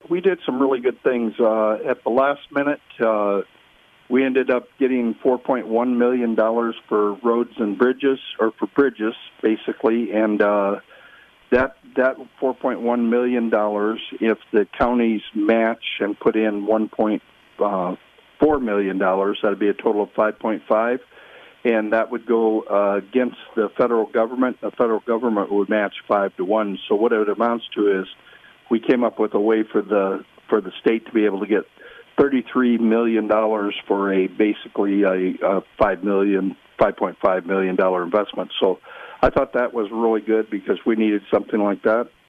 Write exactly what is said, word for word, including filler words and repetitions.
we did some really good things. Uh, at the last minute, uh, we ended up getting four point one million dollars for roads and bridges, or for bridges, basically. And uh, that that four point one million dollars, if the counties match and put in one point four million dollars, that would be a total of five point five. And that would go uh, against the federal government. The federal government would match five to one. So what it amounts to is we came up with a way for the for the state to be able to get thirty-three million dollars for a basically a, a five million, five point five million dollar investment. So I thought that was really good because we needed something like that.